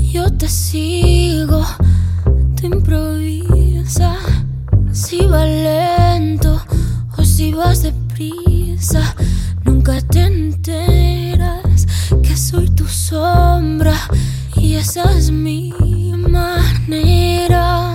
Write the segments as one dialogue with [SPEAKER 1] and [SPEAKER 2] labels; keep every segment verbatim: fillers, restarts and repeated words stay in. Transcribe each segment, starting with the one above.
[SPEAKER 1] Yo te sigo, tú improvisa. Si vas lento o si vas deprisa, nunca te enteras que soy tu sombra y esa es mi manera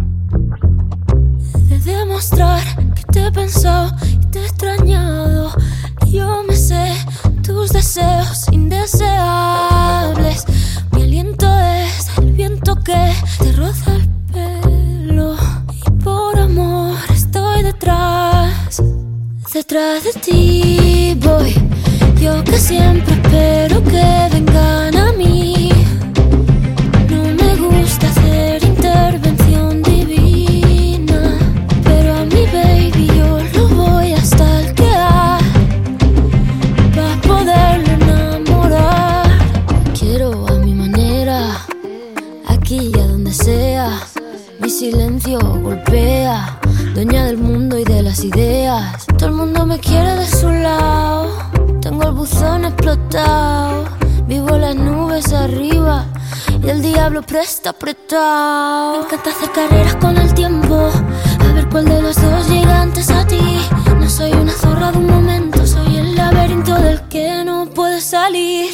[SPEAKER 1] de demostrar que te he pensado y te he extrañado. Yo me sé tus deseos indeseables. Mi aliento es el viento que te roza el pelo y por amor estoy detrás, detrás de ti voy. Yo que siempre espero que vengan a mí. No me gusta hacer intervención divina, pero a mi baby yo lo voy a stalkear para poderlo enamorar. Quiero a mi manera, aquí y a donde sea. Mi silencio golpea, dueña del mundo y de las ideas. Todo el mundo me quiere de su lado. Tengo el buzón explotado, vivo en las nubes arriba y el diablo presta apretado. Me encanta hacer carreras con el tiempo, a ver cuál de los dos llega antes a ti. No soy una zorra de un momento, soy el laberinto del que no puedes salir.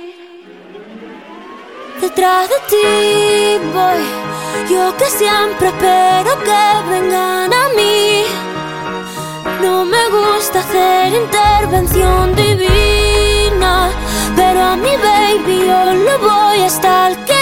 [SPEAKER 1] Detrás de ti voy, yo que siempre espero que vengan a mí. No me gusta hacer intervención divina, pero a mi baby yo lo voy a stalkear